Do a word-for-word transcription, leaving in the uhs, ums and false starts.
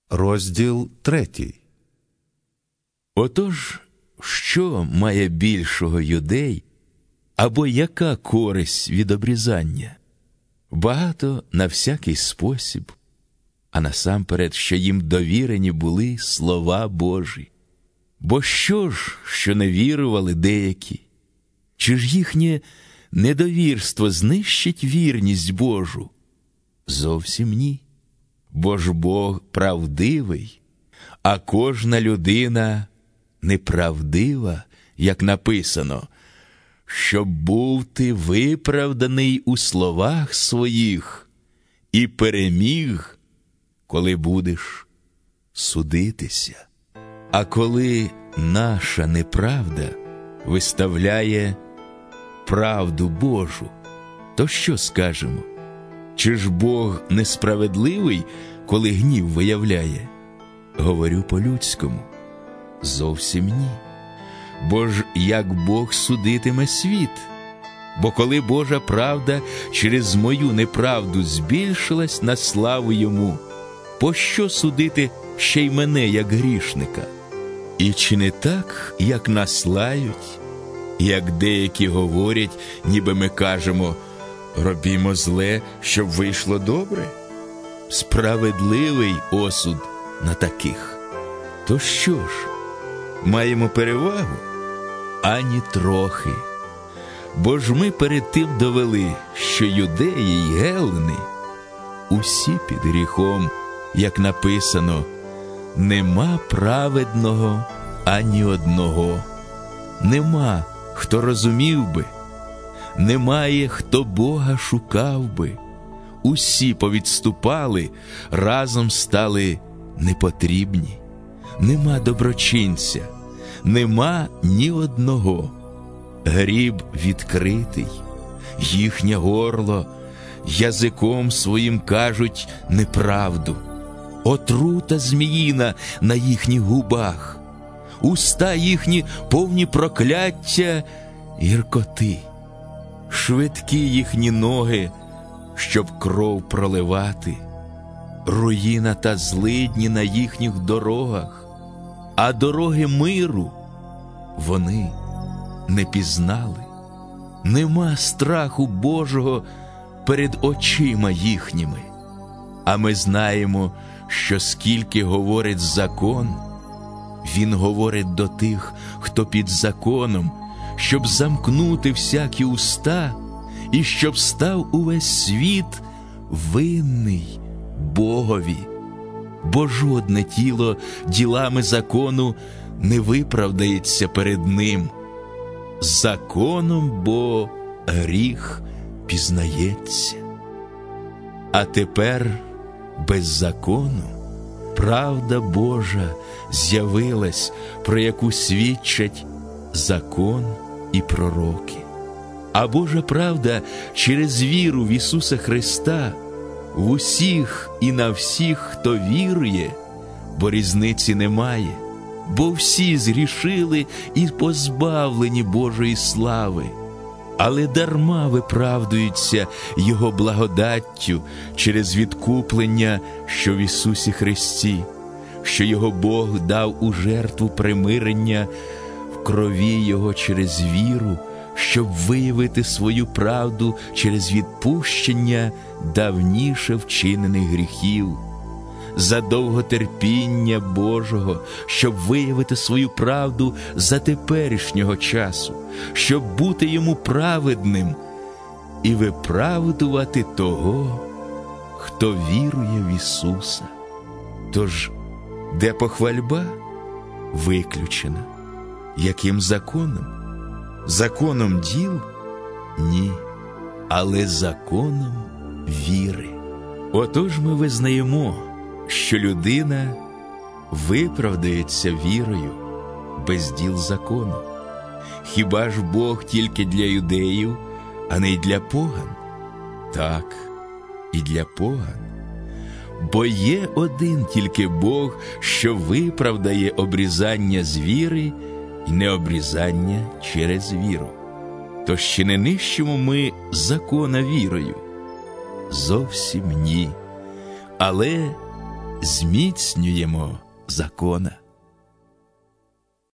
Розділ третій. Отож, що має більшого юдей, або яка користь від обрізання? Багато на всякий спосіб, а насамперед, що їм довірені були слова Божі. Бо що ж, що не вірували деякі? Чи ж їхнє недовірство знищить вірність Божу? Зовсім ні. Бо ж Бог правдивий, а кожна людина неправдива, як написано, щоб був ти виправданий у словах своїх і переміг, коли будеш судитися. А коли наша неправда виставляє правду Божу, то що скажемо? Чи ж Бог несправедливий, коли гнів виявляє? Говорю по-людському. Зовсім ні. Бо ж як Бог судитиме світ? Бо коли Божа правда через мою неправду збільшилась на славу йому, пощо судити ще й мене, як грішника? І чи не так, як нас лають, як деякі говорять, ніби ми кажемо: робімо зле, щоб вийшло добре? Справедливий осуд на таких. То що ж, маємо перевагу? Ані трохи. Бо ж ми перед тим довели, що юдеї й гелени усі під гріхом, як написано: нема праведного ані одного, нема, хто розумів би, немає, хто Бога шукав би. Усі повідступали, разом стали непотрібні. Нема доброчинця, нема ні одного. Гріб відкритий, їхнє горло, язиком своїм кажуть неправду. Отрута зміїна на їхніх губах, уста їхні повні прокляття й гіркоти. Швидкі їхні ноги, щоб кров проливати, руїна та злидні на їхніх дорогах, а дороги миру вони не пізнали. Нема страху Божого перед очима їхніми. А ми знаємо, що скільки говорить закон, він говорить до тих, хто під законом, щоб замкнути всякі уста, і щоб став увесь світ винний Богові. Бо жодне тіло ділами закону не виправдається перед ним. Законом бо гріх пізнається. А тепер без закону правда Божа з'явилась, про яку свідчать закон і пророки. А Божа правда через віру в Ісуса Христа в усіх і на всіх, хто вірує, бо різниці немає, бо всі згрішили і позбавлені Божої слави. Але дарма виправдуються Його благодаттю через відкуплення, що в Ісусі Христі, що Його Бог дав у жертву примирення в крові Його через віру, щоб виявити свою правду через відпущення давніше вчинених гріхів, за довготерпіння Божого, щоб виявити свою правду за теперішнього часу, щоб бути йому праведним і виправдувати того, хто вірує в Ісуса. Тож, де похвальба? Виключена. Яким законом? Законом діл? Ні, але законом віри. Отож ми визнаємо, що людина виправдається вірою без діл закону. Хіба ж Бог тільки для юдеїв, а не й для поган? Так, і для поган. Бо є один тільки Бог, що виправдає обрізання з віри і необрізання через віру. То ще не нищимо ми закона вірою? Зовсім ні. Але зміцнюємо закона.